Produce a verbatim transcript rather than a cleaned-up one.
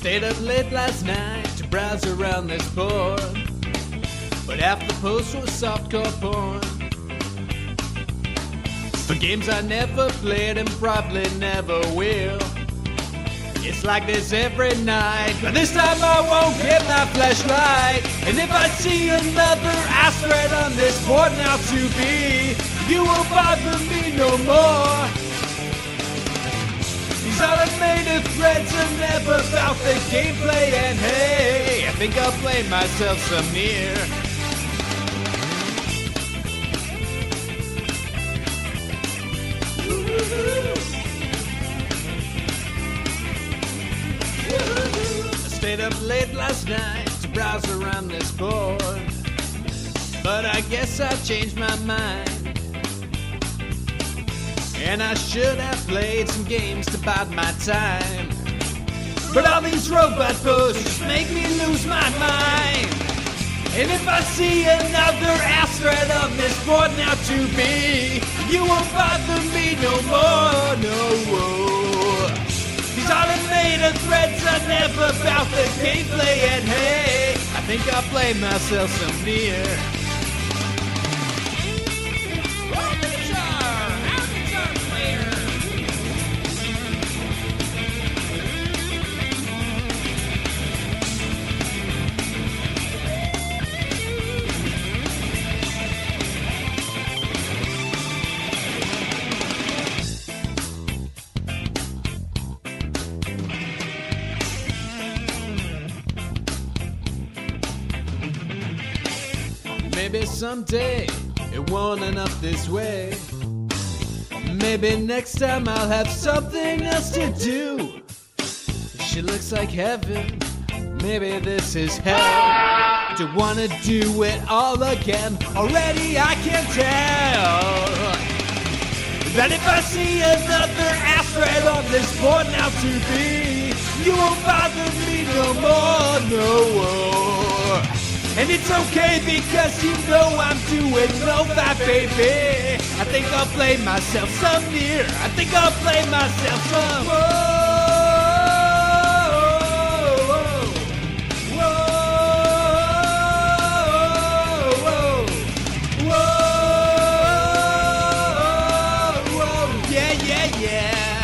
Stayed up late last night to browse around this board, but half the post was softcore porn. For games I never played and probably never will. It's like this every night, but this time I won't get my flashlight. And if I see another asteroid on this board now to be, you won't bother me no more. These automated threads are never about the gameplay, and hey, I think I'll play myself some near. I stayed up late last night to browse around this board, but I guess I've changed my mind. And I should have played some games to bide my time, but all these robot posts make me lose my mind. And if I see another asteroid on this board now to be, you won't bother me no more, no. These automated threads are never about the gameplay, and hey, I think I'll play myself some near. Maybe someday it won't end up this way. Maybe next time I'll have something else to do. She looks like heaven, maybe this is hell. Do wanna do it all again? Already I can tell that if I see another asteroid on this board now to be, you won't bother me no more, no. And it's okay because you know I'm doing no that, baby. I think I'll play myself some near. I think I'll play myself some. Whoa, whoa, whoa, whoa, whoa, yeah, yeah, yeah.